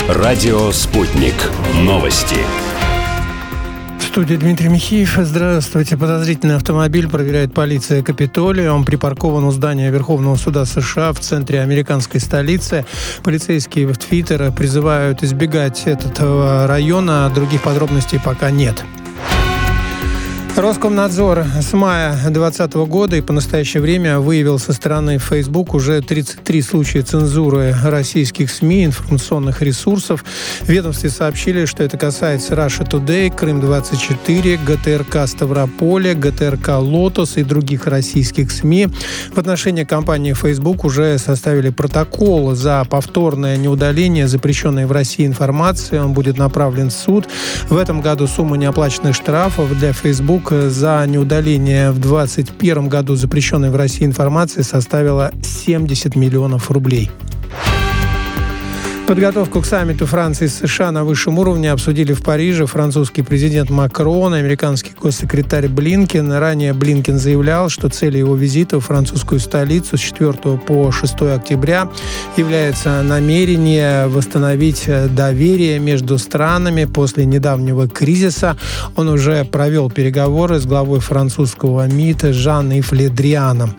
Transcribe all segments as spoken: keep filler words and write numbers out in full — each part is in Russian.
Радио «Спутник». Новости. В студии Дмитрий Михеев. Здравствуйте. Подозрительный автомобиль проверяет полиция Капитолия. Он припаркован у здания Верховного суда США в центре американской столицы. Полицейские в Твиттер призывают избегать этого района. Других подробностей пока нет. Роскомнадзор с мая две тысячи двадцатого года и по настоящее время выявил со стороны Facebook уже тридцать три случая цензуры российских СМИ, информационных ресурсов. В ведомстве сообщили, что это касается Russia Today, Крым двадцать четыре, ГТРК Ставрополе, ГТРК Лотос и других российских СМИ. В отношении компании Facebook уже составили протокол за повторное неудаление запрещенной в России информации. Он будет направлен в суд. В этом году сумма неоплаченных штрафов для Facebook за неудаление в двадцать первом году запрещенной в России информации составила семьдесят миллионов рублей. Подготовку к саммиту Франции и США на высшем уровне обсудили в Париже французский президент Макрон и американский госсекретарь Блинкен. Ранее Блинкен заявлял, что целью его визита в французскую столицу с четвёртого по шестое октября является намерение восстановить доверие между странами после недавнего кризиса. Он уже провел переговоры с главой французского МИД Жан-Ив Ле Дрианом.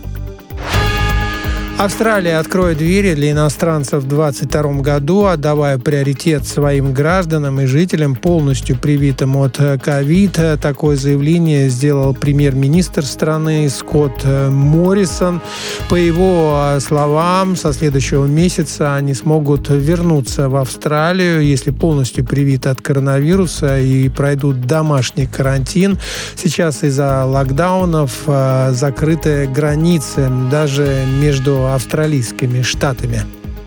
Австралия откроет двери для иностранцев в двадцать втором году, отдавая приоритет своим гражданам и жителям, полностью привитым от ковид. Такое заявление сделал премьер-министр страны Скотт Моррисон. По его словам, со следующего месяца они смогут вернуться в Австралию, если полностью привиты от коронавируса и пройдут домашний карантин. Сейчас из-за локдаунов закрыты границы даже между австралийскими штатами.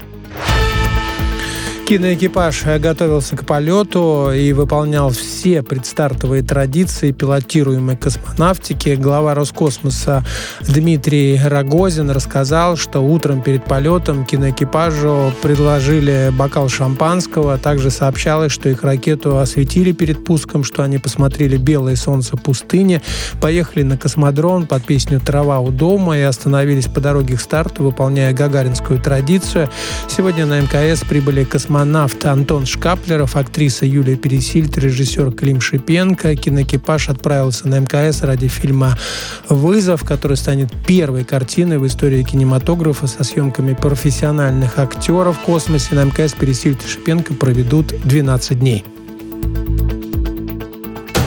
Киноэкипаж готовился к полету и выполнял все предстартовые традиции пилотируемой космонавтики. Глава Роскосмоса Дмитрий Рогозин рассказал, что утром перед полетом киноэкипажу предложили бокал шампанского. Также сообщалось, что их ракету осветили перед пуском, что они посмотрели белое солнце пустыни, поехали на космодром под песню «Трава у дома» и остановились по дороге к старту, выполняя гагаринскую традицию. Сегодня на эм ка эс прибыли космонавты Антон Шкаплеров, актриса Юлия Пересильд, режиссер Клим Шипенко. Киноэкипаж отправился на эм ка эс ради фильма «Вызов», который станет первой картиной в истории кинематографа со съемками профессиональных актеров в космосе. На эм ка эс Пересильд и Шипенко проведут двенадцать дней.